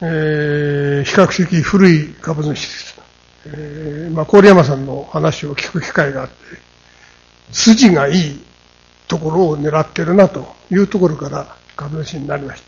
比較的古い株主です。郡山さんの話を聞く機会があって、筋がいいところを狙ってるなというところから株主になりました。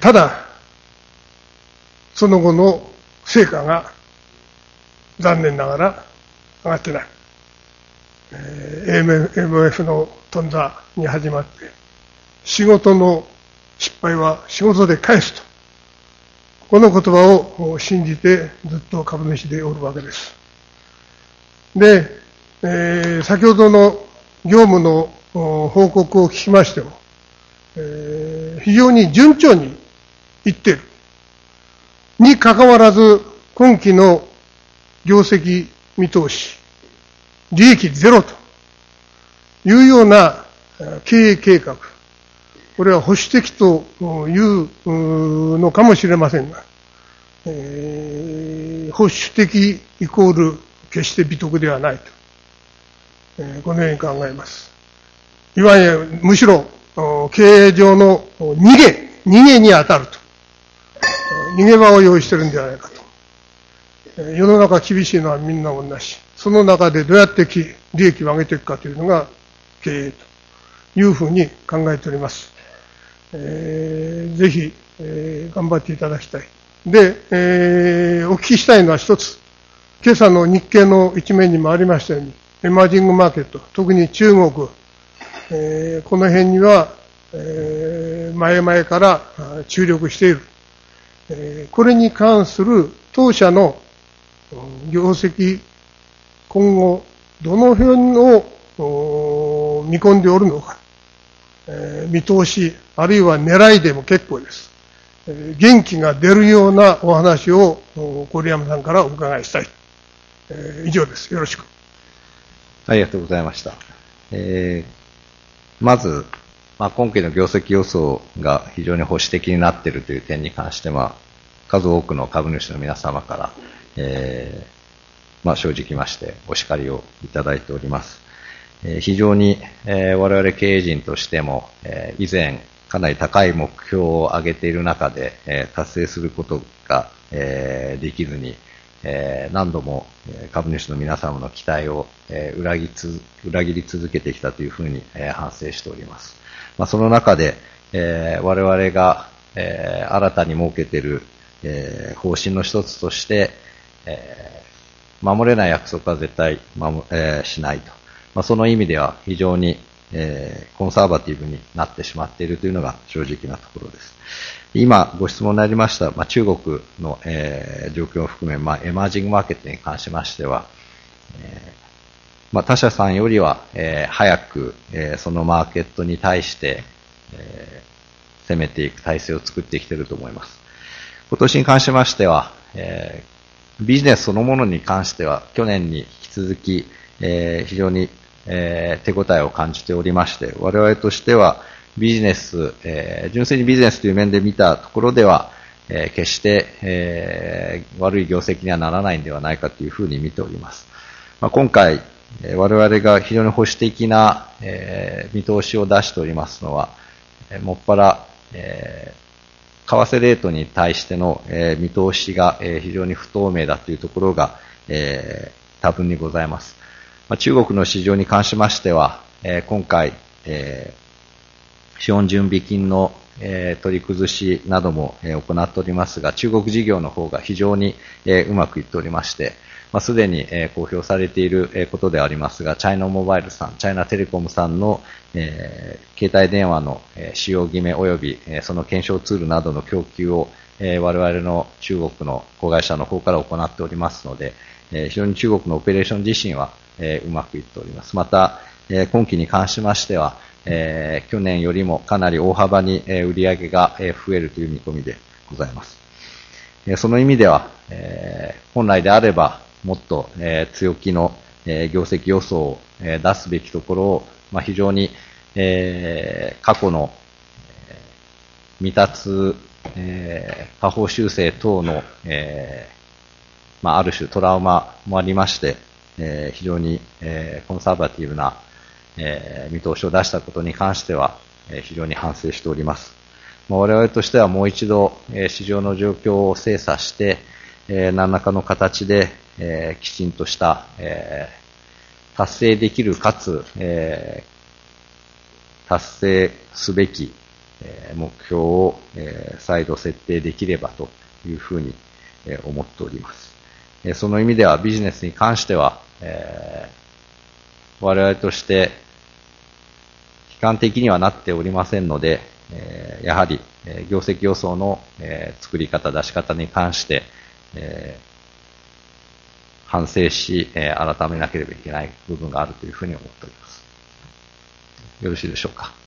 ただ、その後の成果が残念ながら上がってない。MF の頓挫に始まって、仕事の失敗は仕事で返すと。この言葉を信じてずっと株主でおるわけです。で、先ほどの業務の報告を聞きましても、非常に順調にいっている。にかかわらず、今期の業績見通し、利益ゼロというような経営計画、これは保守的というのかもしれませんが、保守的イコール決して美徳ではないと、このように考えます。いわゆるむしろ経営上の逃げに当たると、逃げ場を用意しているんではないかと。世の中厳しいのはみんな同じ。その中でどうやって利益を上げていくかというのが経営というふうに考えております。ぜひ、頑張っていただきたい。で、お聞きしたいのは一つ。今朝の日経の一面にもありましたように、エマージングマーケット、特に中国、この辺には、前々から注力している。これに関する当社の業績、今後、どの辺を見込んでおるのか、見通し、あるいは狙いでも結構です。元気が出るようなお話を郡山さんからお伺いしたい。以上です。よろしく。 ありがとうございました。まず、今期の業績予想が非常に保守的になっているという点に関しては、数多くの株主の皆様から、正直ましてお叱りをいただいております。非常に、我々経営陣としても、以前かなり高い目標を上げている中で、達成することが、できずに、何度も株主の皆様の期待を、裏切り続けてきたというふうに、反省しております。その中で、我々が、新たに設けている、方針の一つとして、守れない約束は絶対、しないと。その意味では非常に、コンサバティブになってしまっているというのが正直なところです。今ご質問になりました、中国の、状況を含め、エマージングマーケットに関しましては、他社さんよりは、早く、そのマーケットに対して、攻めていく体制を作ってきていると思います。今年に関しましては、ビジネスそのものに関しては去年に引き続き、非常に、手応えを感じておりまして、我々としてはビジネス、純粋にビジネスという面で見たところでは、決して、悪い業績にはならないんではないかというふうに見ております。今回、我々が非常に保守的な、見通しを出しておりますのは、もっぱら、為替レートに対しての、見通しが、非常に不透明だというところが、多分にございます。中国の市場に関しましては、今回、資本準備金の、取り崩しなども、行っておりますが、中国事業の方が非常に、うまくいっておりまして、すでに、公表されている、ことでありますが、チャイナモバイルさん、チャイナテレコムさんの、携帯電話の、使用決め及び、その検証ツールなどの供給を、我々の中国の子会社の方から行っておりますので、非常に中国のオペレーション自身は、うまくいっております。また、今期に関しましては、去年よりもかなり大幅に、売上が、増えるという見込みでございます。その意味では、本来であればもっと、強気の、業績予想を、出すべきところを、非常に、過去の、未達、下方修正等の、ある種トラウマもありまして、非常に、コンサバティブな、見通しを出したことに関しては、非常に反省しております。 我々としてはもう一度、市場の状況を精査して、何らかの形で、きちんとした、達成できるかつ、達成すべき、目標を、再度設定できればというふうに、思っております。その意味ではビジネスに関しては、我々として悲観的にはなっておりませんので、やはり業績予想の作り方、出し方に関して、反省し、改めなければいけない部分があるというふうに思っております。よろしいでしょうか。